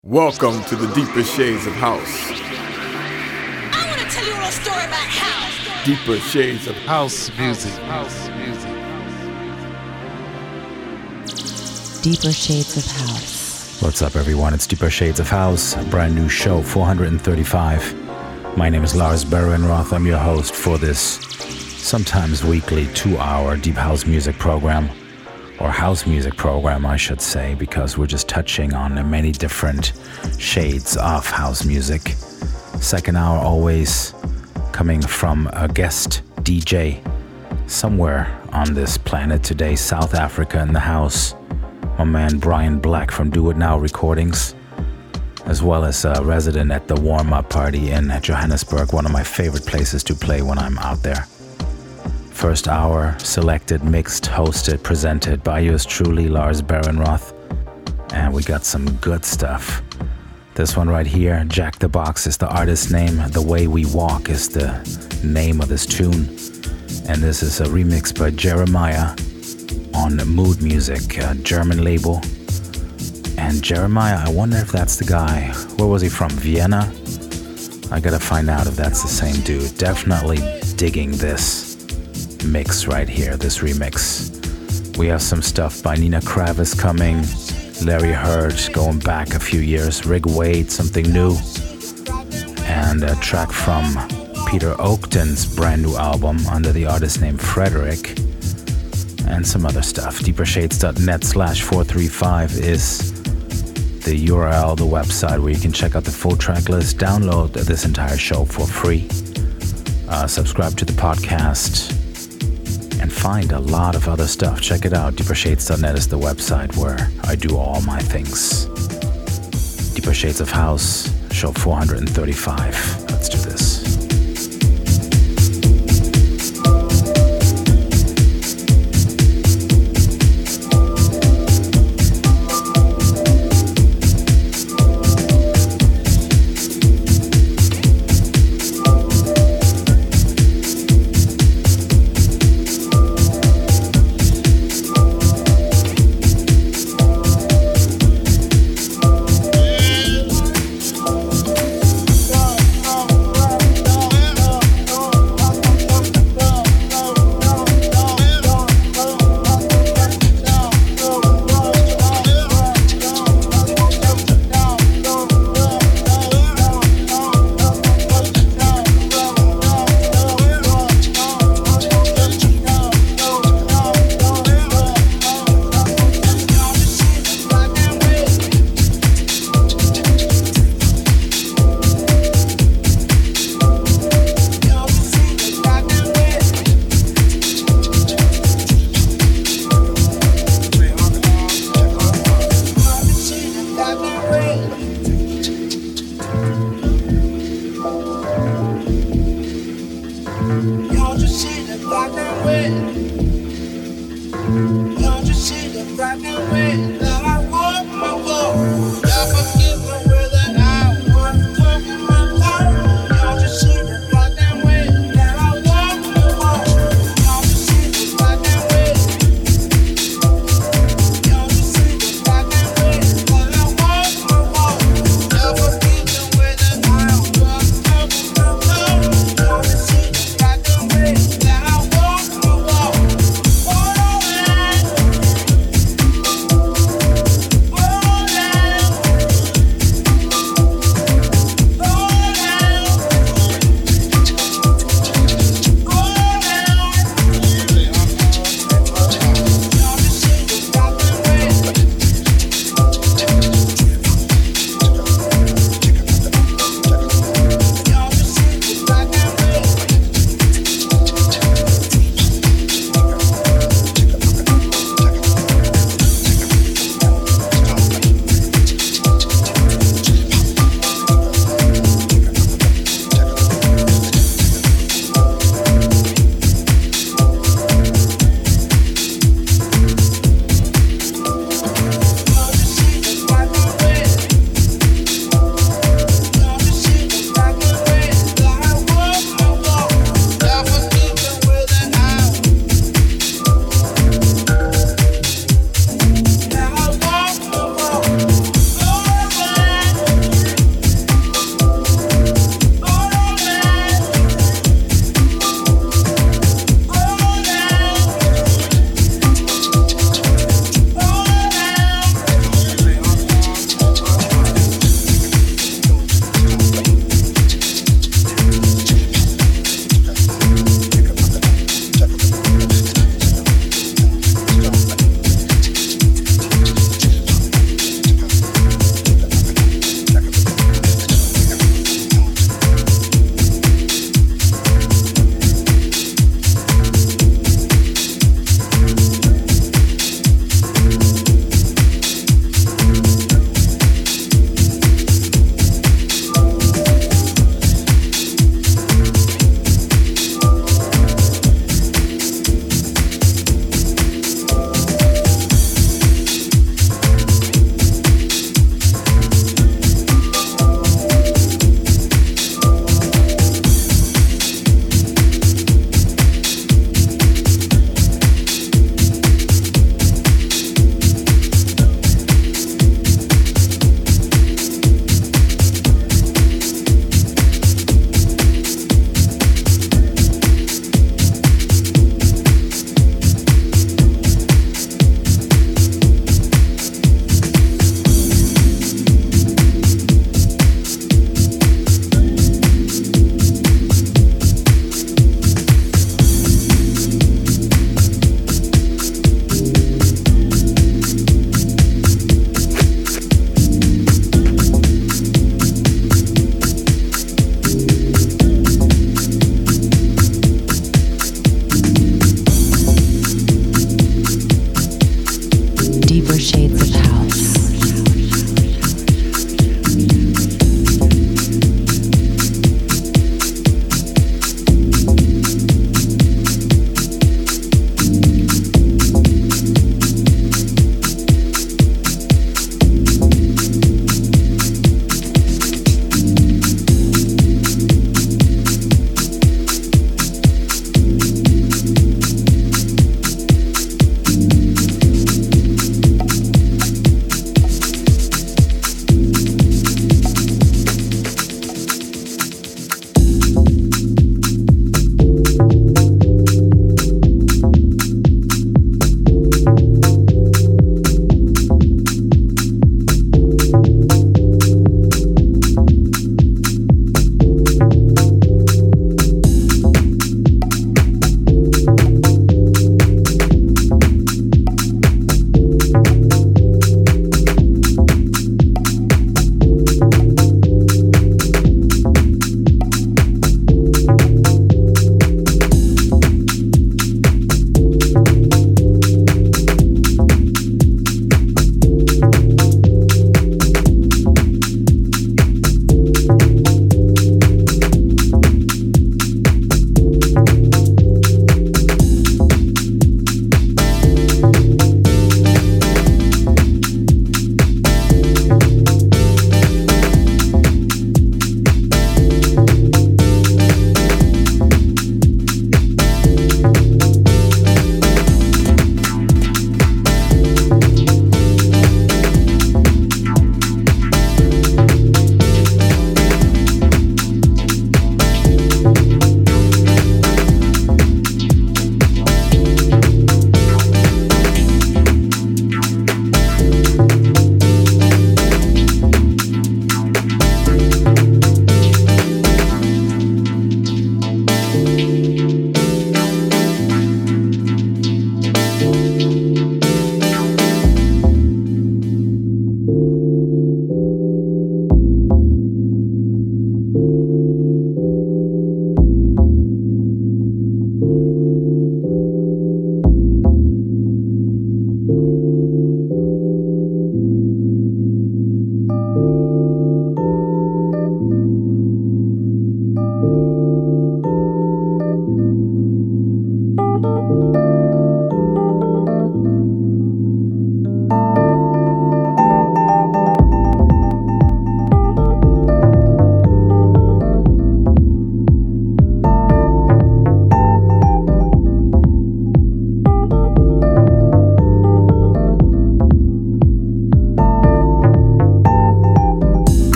Welcome to the Deeper Shades of House. I want to tell you a little story about house. Deeper Shades of House music. House music. Deeper Shades of House. What's up, everyone? It's Deeper Shades of House, a brand new show, 435. My name is Lars Berenroth. I'm your host for this sometimes weekly 2-hour deep house music program, or house music program, I should say, because we're just touching on many different shades of house music. Second hour always coming from a guest DJ somewhere on this planet today, South Africa in the house. My man Brian Black from Do It Now Recordings, as well as a resident at the warm-up party in Johannesburg, one of my favorite places to play when I'm out there. First hour, selected, mixed, hosted, presented by yours truly, Lars Berenroth. And we got some good stuff. This one right here, Jack the Box is the artist's name. The Way We Walk is the name of this tune. And this is a remix by Jeremiah on Mood Music, a German label. And Jeremiah, I wonder if that's the guy. Where was he from? Vienna? I gotta find out if that's the same dude. Definitely digging this mix right here, this remix. We have some stuff by Nina Kravis coming, Larry Heard going back a few years, Rick Wade, something new, and a track from Peter Oakton's brand new album under the artist name Frederick, and some other stuff. deepershades.net/435 is the URL, the website where you can check out the full track list, download this entire show for free, subscribe to the podcast, and find a lot of other stuff. Check it out. deepershades.net is the website where I do all my things. Deeper Shades of House, show 435. Let's do this.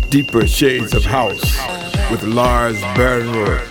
Deeper Shades of House with Lars Bernroth.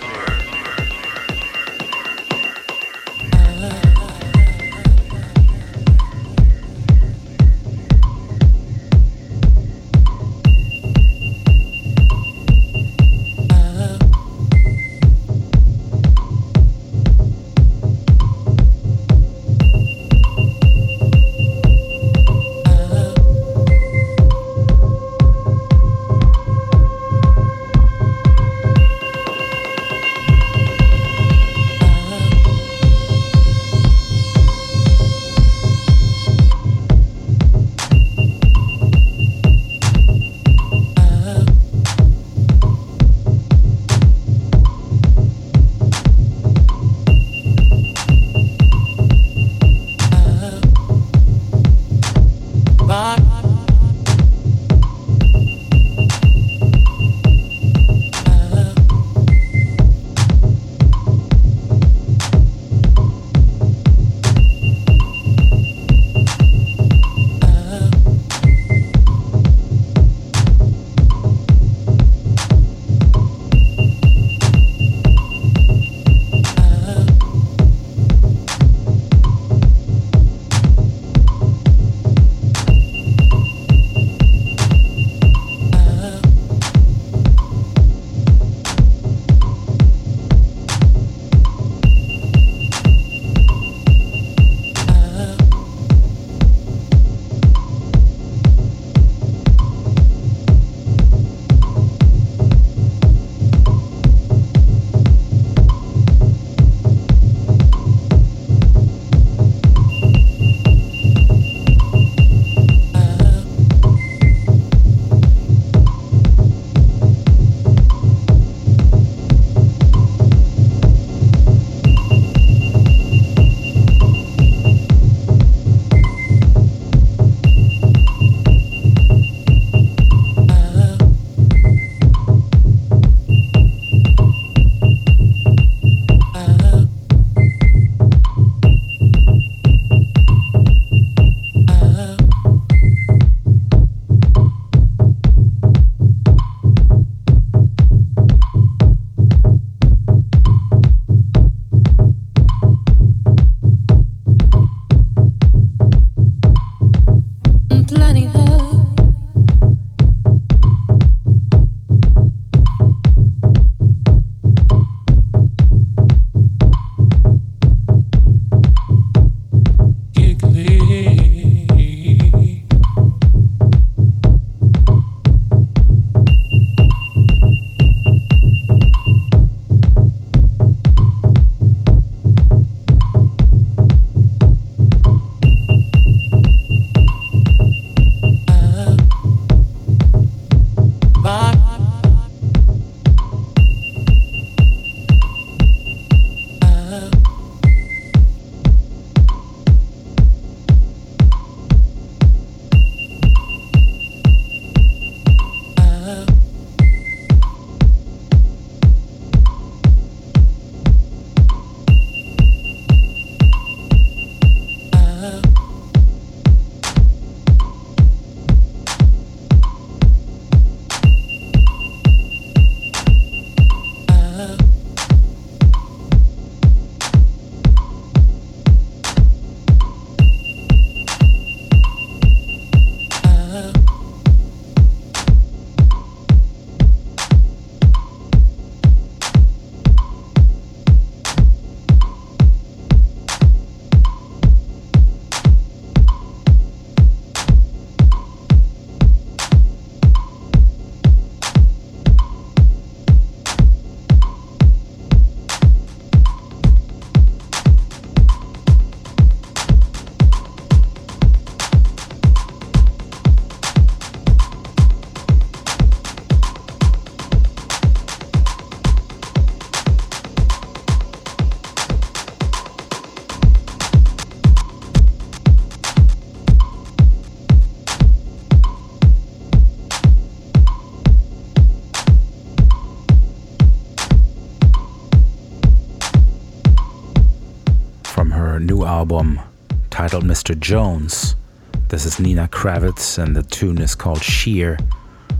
new album titled Mr. Jones. This is Nina Kravitz and the tune is called Sheer.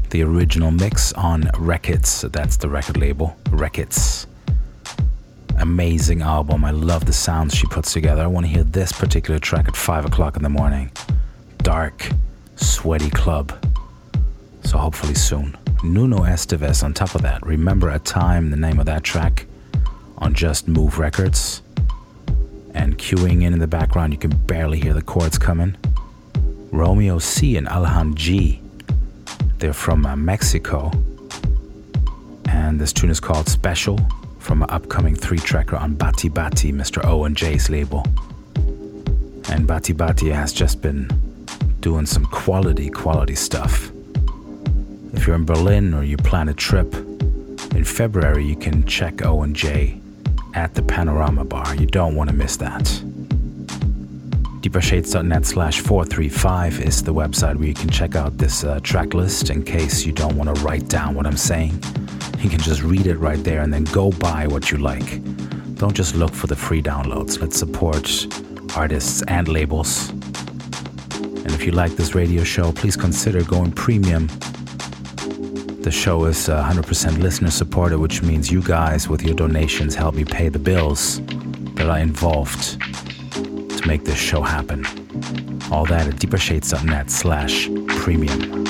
The original mix on Records, that's the record label, Records. Amazing album, I love the sounds she puts together. I want to hear this particular track at 5 o'clock in the morning. Dark, sweaty club. So hopefully soon. Nuno Esteves on top of that. Remember a Time, the name of that track, on Just Move Records. And queuing in the background, you can barely hear the chords coming. Romeo C and Alhan G. They're from Mexico. And this tune is called Special, from an upcoming 3-tracker on Bati Bati, Mr. O and J's label. And Bati Bati has just been doing some quality stuff. If you're in Berlin or you plan a trip in February, you can check O and J at the Panorama Bar. You don't want to miss that. deepershades.net/435 is the website where you can check out this track list in case you don't want to write down what I'm saying. You can just read it right there and then go buy what you like. Don't just look for the free downloads. Let's support artists and labels. And if you like this radio show, please consider going premium. The show is 100% listener supported, which means you guys with your donations help me pay the bills that are involved to make this show happen. All that at deepershades.net/premium.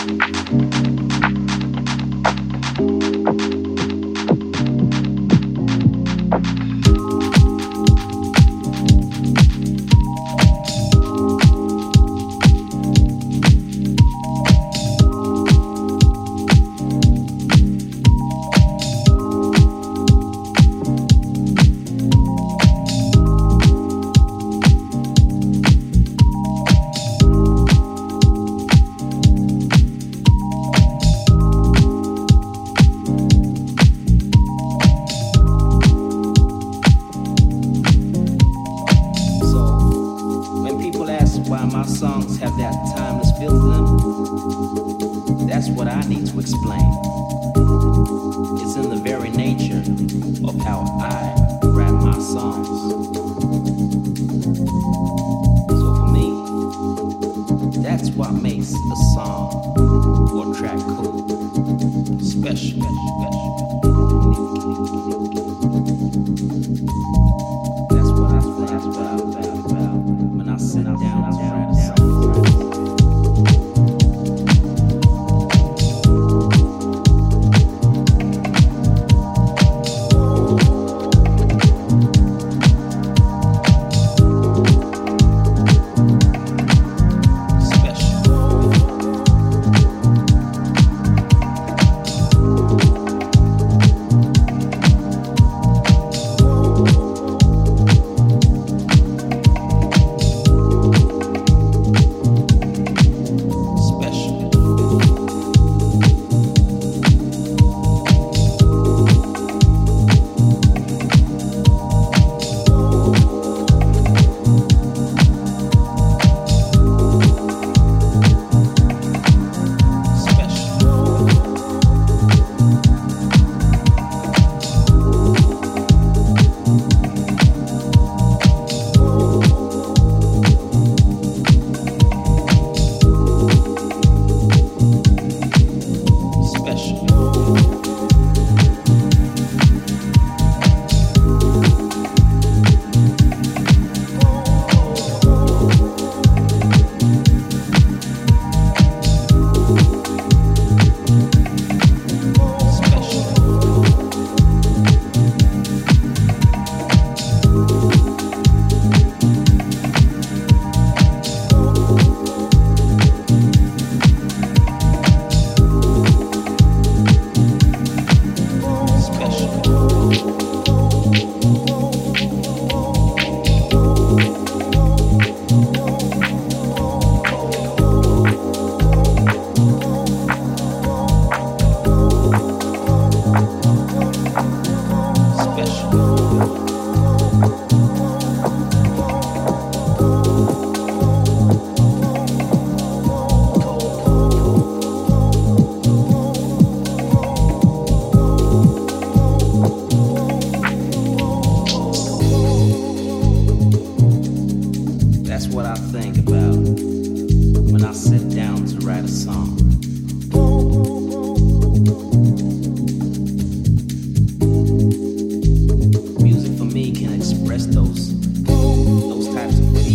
think about when I sit down to write a song.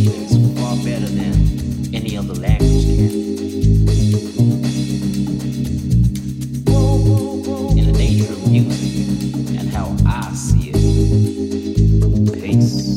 emotions far better than any other language can. In the nature of music and how I see it. Peace.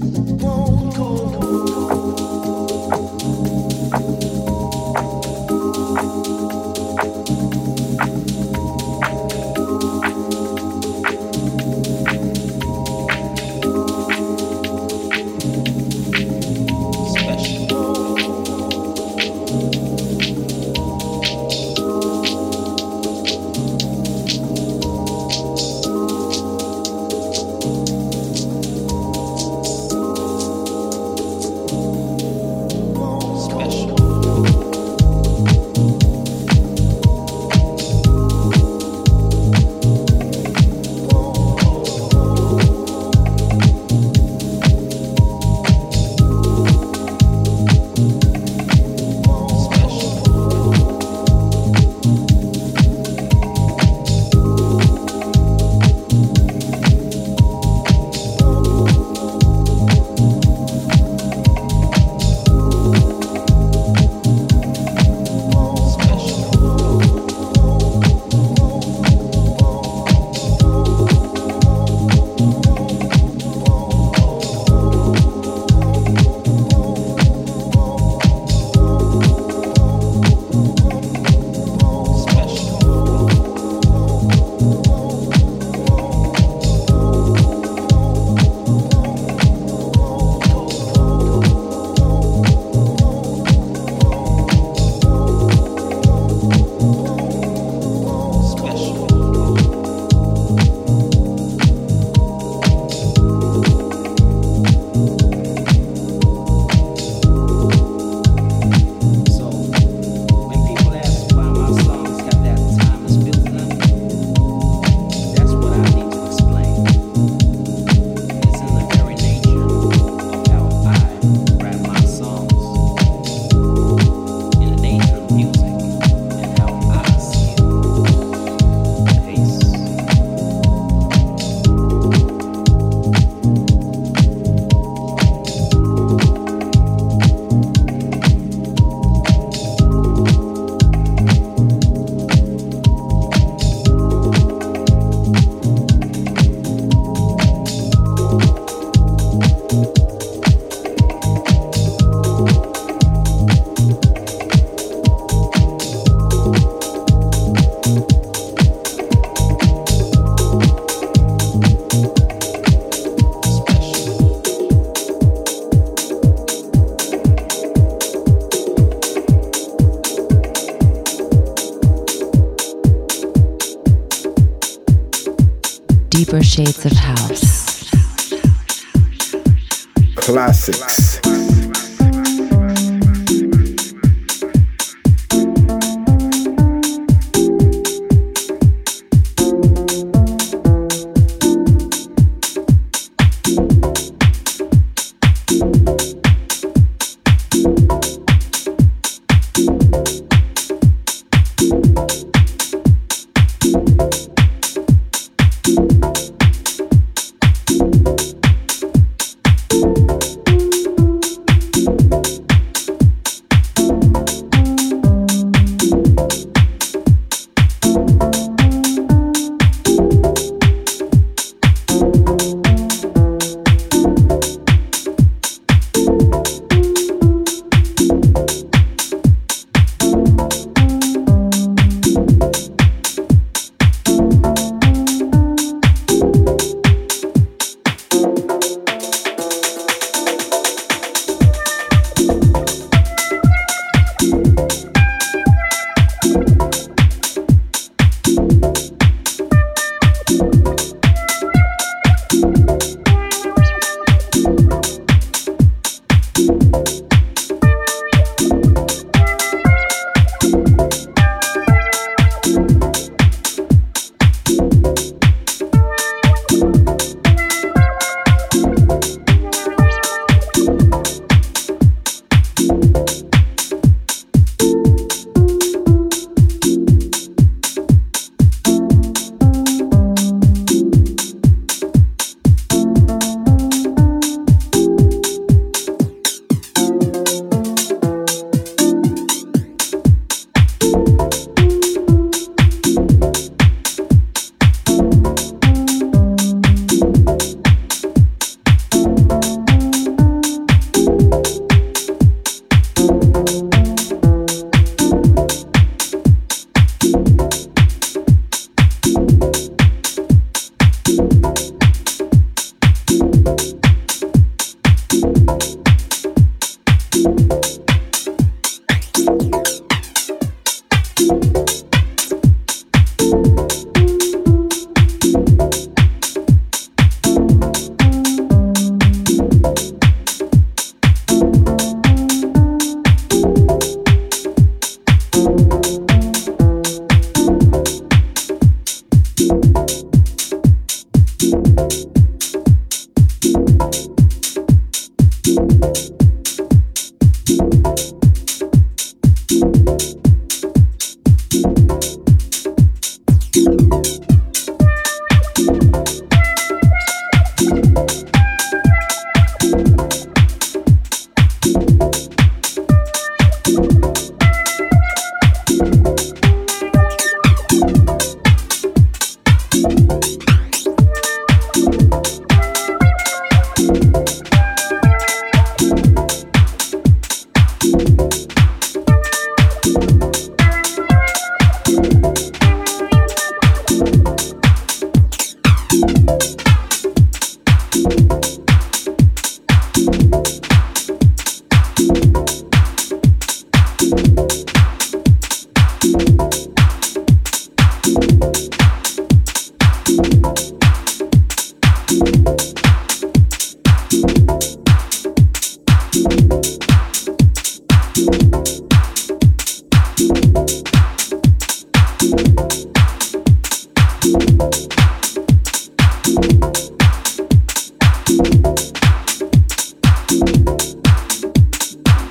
Deeper shades of house. Classics.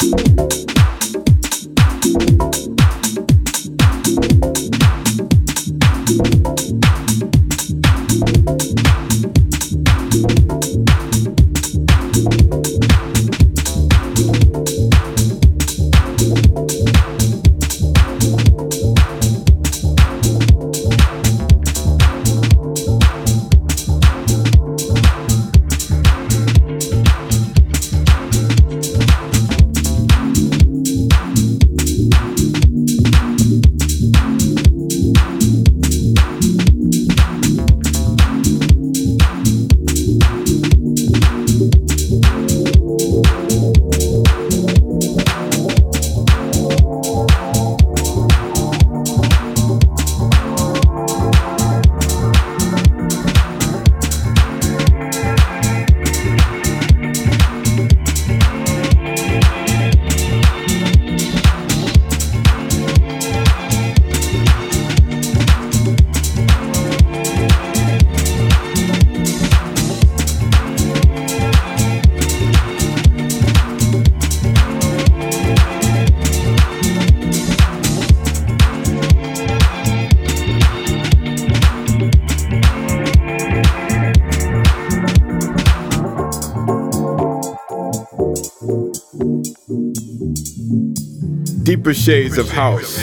Deeper shades of house.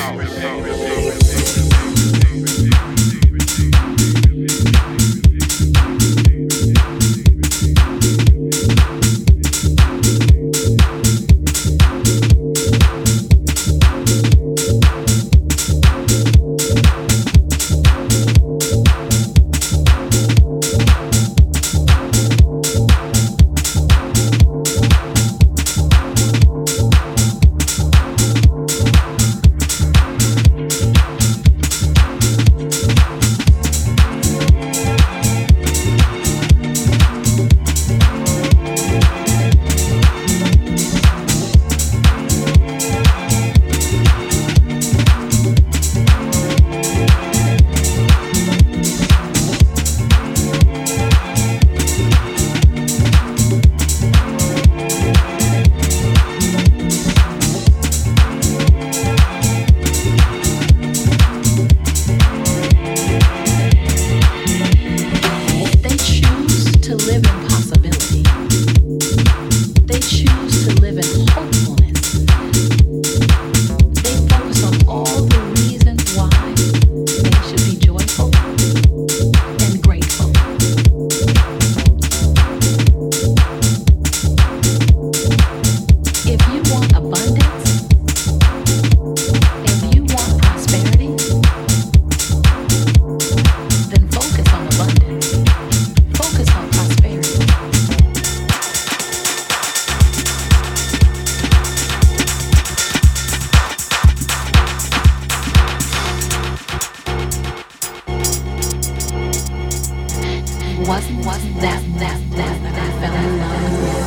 Wasn't that I fell in love?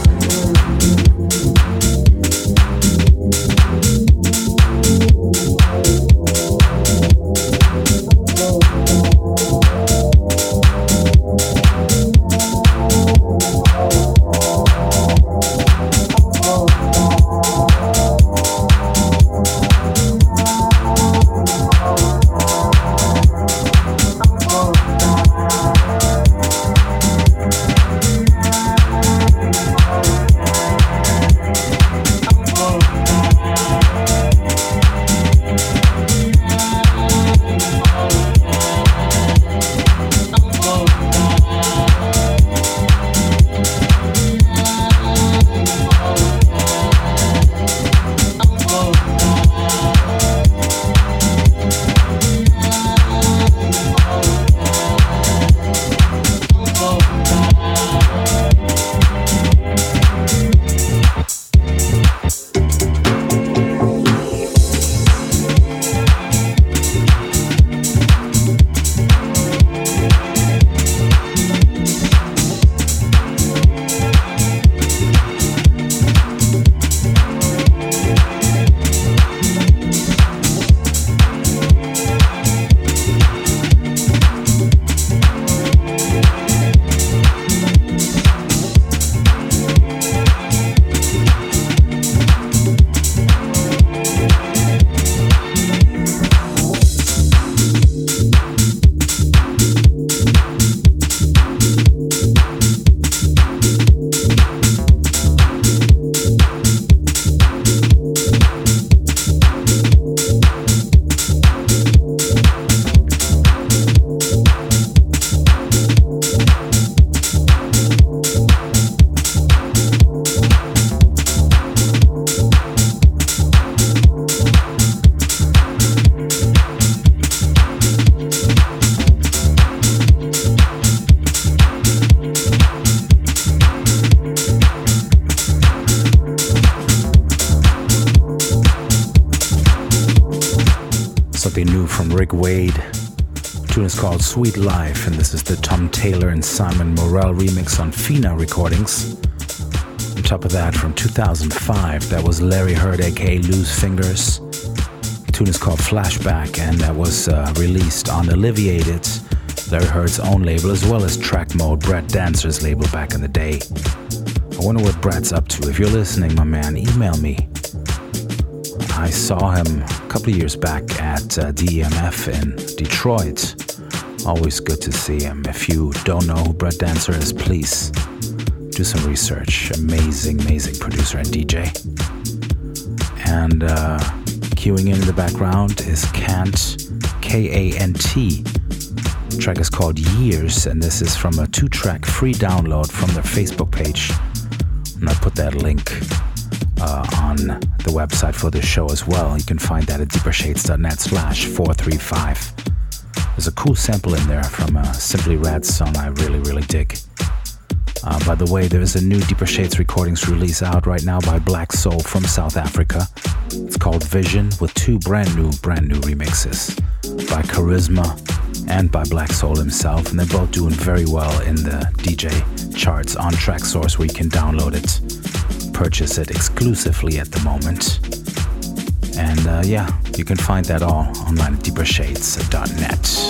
Something new from Rick Wade. The tune is called Sweet Life, and this is the Tom Taylor and Simon Morell remix on Fina Recordings. On top of that, from 2005, that was Larry Heard, aka Loose Fingers. The tune is called Flashback, and that was released on Alleviated, Larry Heard's own label, as well as Track Mode, Brett Dancer's label back in the day. I wonder what Brett's up to. If you're listening, my man, email me. I saw him a couple of years back at DEMF in Detroit. Always good to see him. If you don't know who Brett Dancer is, please do some research. Amazing, amazing producer and DJ. And queuing in the background is Kant, K-A-N-T. The track is called Years, and this is from a 2-track free download from their Facebook page. And I put that link on the website for the show as well. You can find that at deepershades.net/435. There's a cool sample in there from a Simply Red song I really, really dig. By the way, there's a new Deeper Shades recordings release out right now by Black Soul from South Africa. It's called Vision, with 2 brand new remixes by Charisma and by Black Soul himself, and they're both doing very well in the DJ charts on Traxsource, where you can download it, purchase it exclusively at the moment. And yeah, you can find that all online at deepershades.net.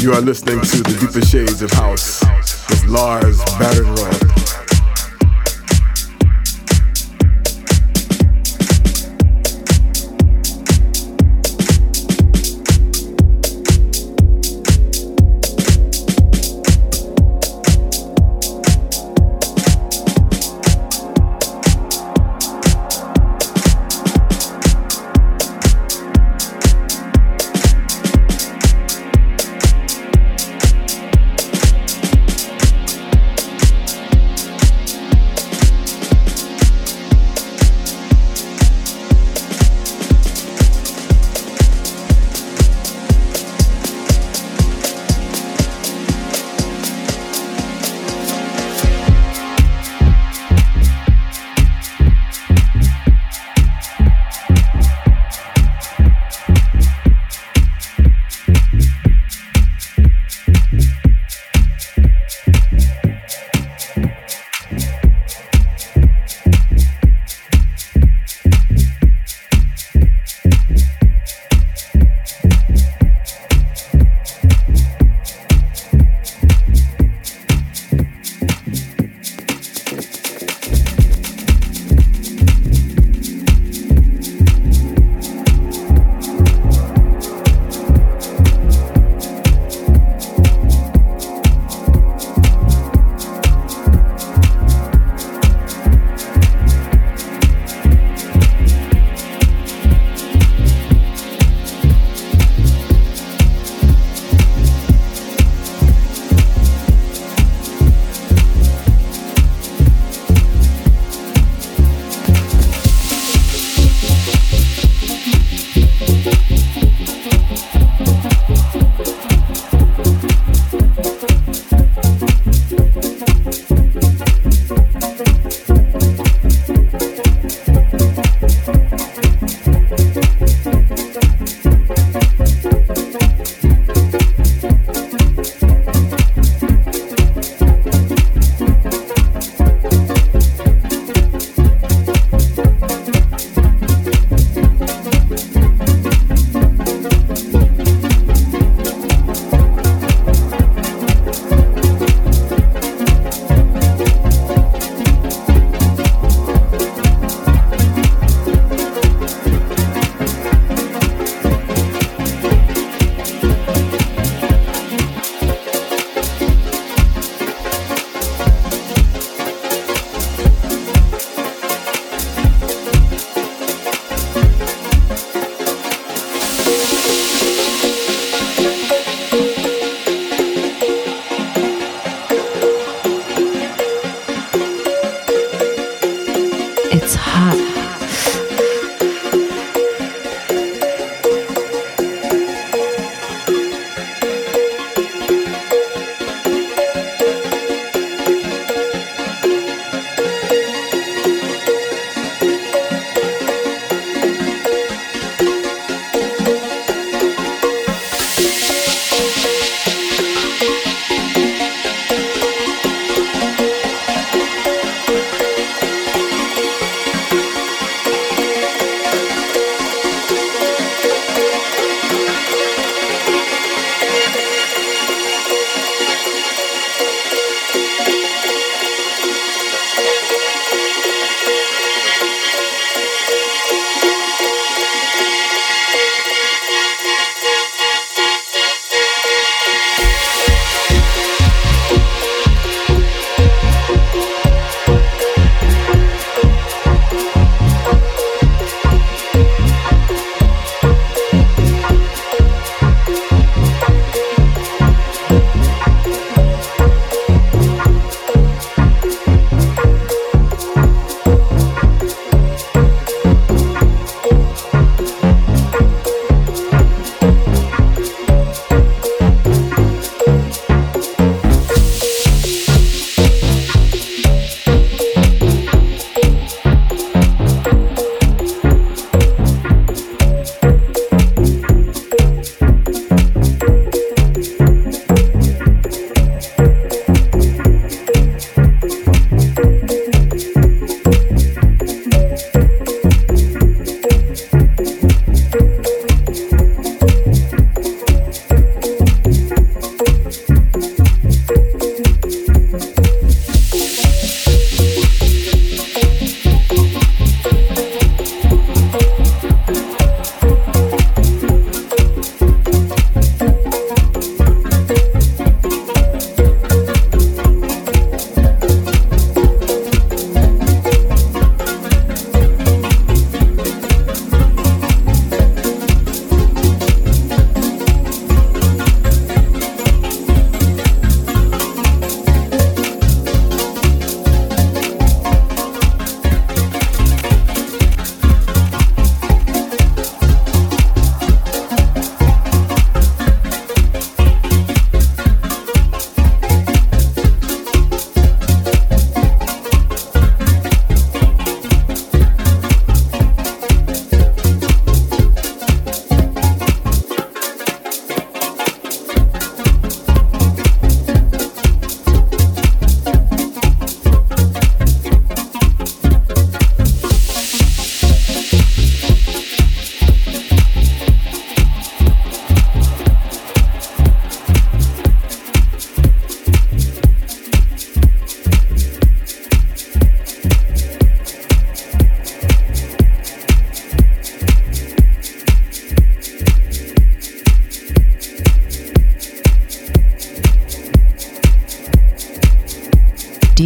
You are listening to the Deeper Shades of House with Lars Barenroth.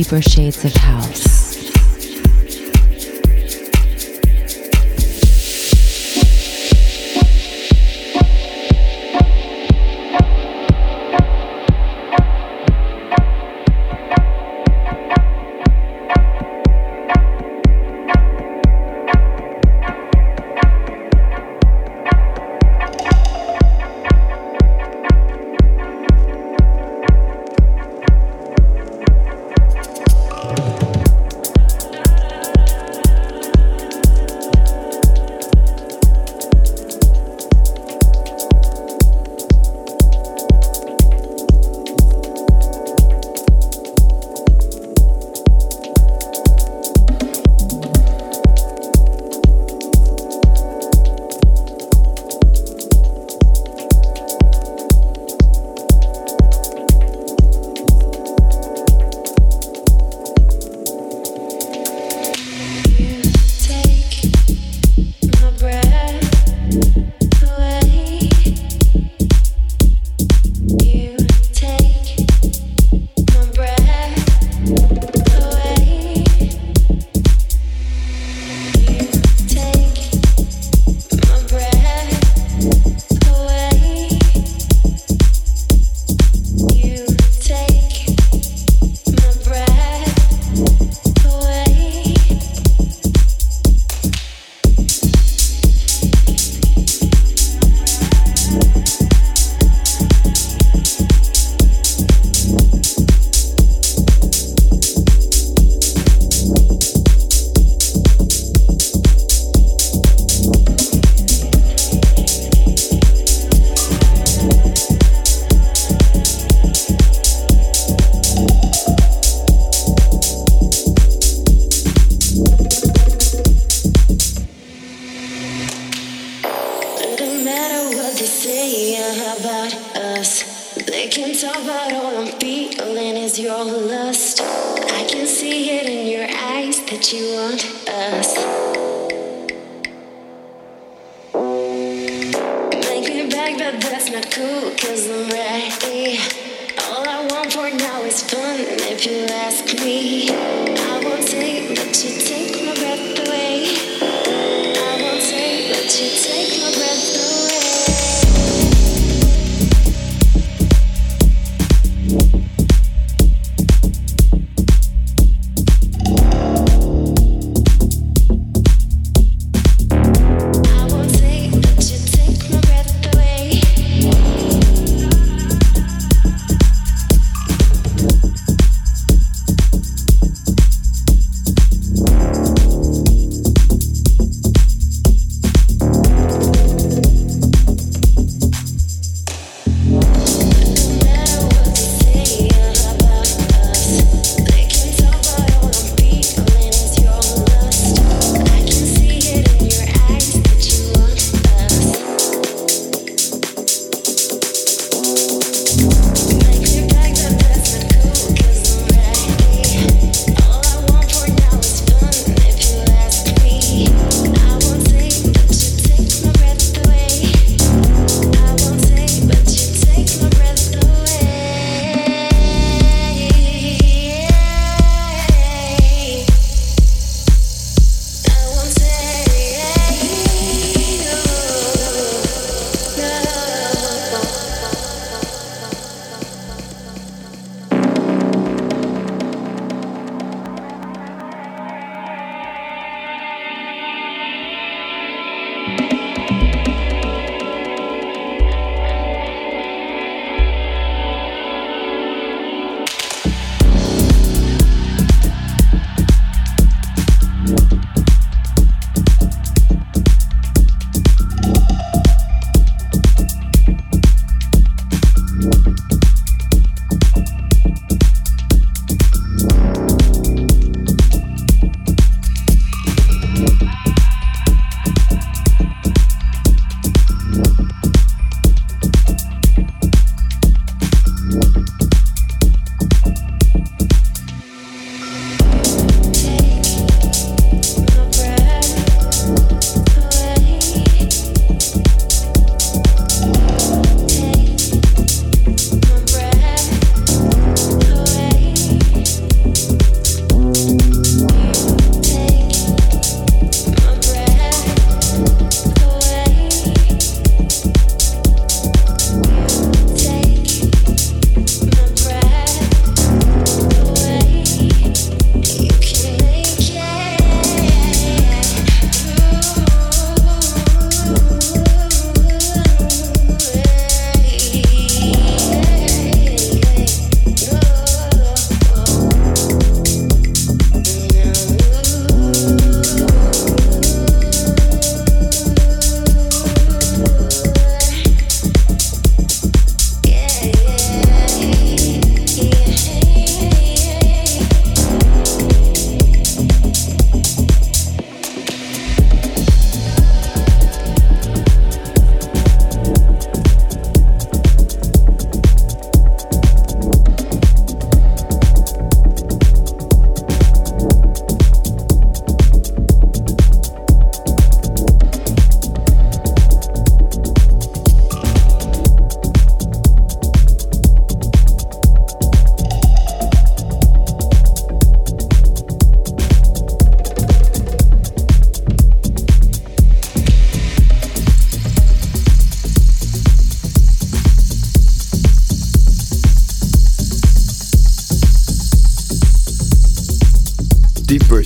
Deeper Shades of House.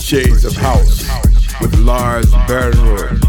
Shades of House with Lars Bernroth.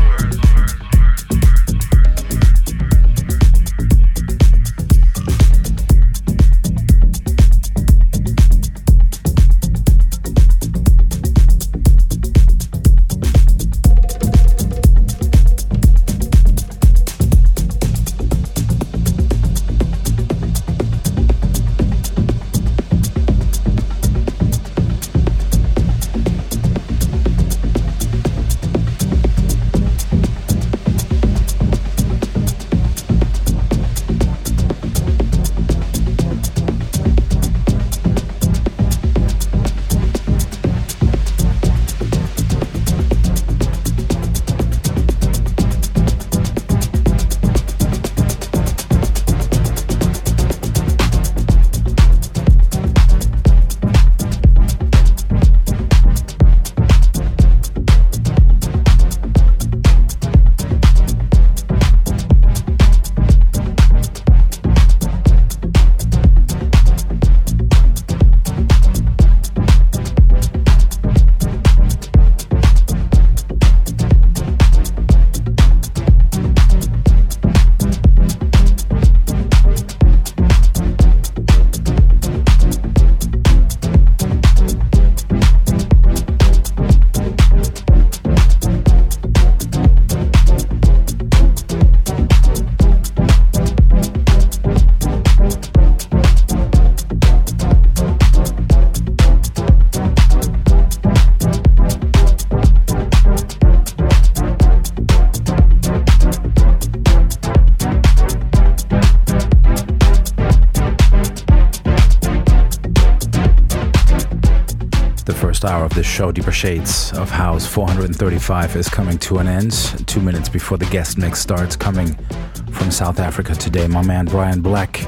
Hour of this show, Deeper Shades of House 435, is coming to an end 2 minutes before the guest mix starts. Coming from South Africa today, my man Brian Black.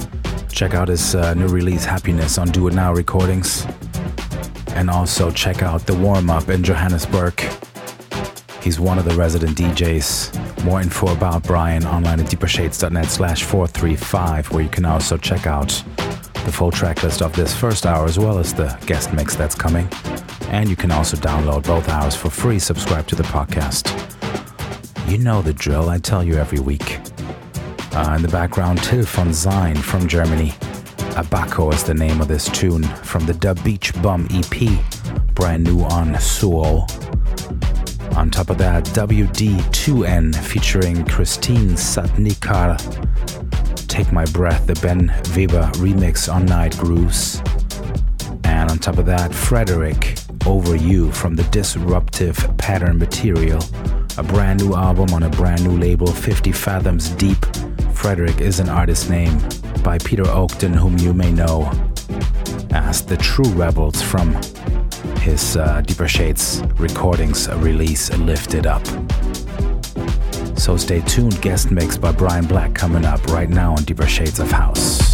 Check out his new release Happiness on Do It Now Recordings, and also check out the warm-up in Johannesburg. He's one of the resident DJs. More info about Brian online at deepershades.net/435, where you can also check out the full track list of this first hour as well as the guest mix that's coming. And you can also download both hours for free. Subscribe to the podcast. You know the drill, I tell you every week. In the background, Till von Sein from Germany. Abaco is the name of this tune from the Da Beach Bum EP, brand new on Soul. On top of that, WD2N featuring Christine Satnikar, Take My Breath, the Ben Weber remix on Night Grooves. And on top of that, Frederick, Over You from the Disruptive Pattern Material, a brand new album on a brand new label, 50 Fathoms Deep. Frederick is an artist name by Peter Oakton, whom you may know as the True Rebels from his Deeper Shades recordings release, Lift It Up. So stay tuned, guest mix by Brian Black coming up right now on Deeper Shades of House.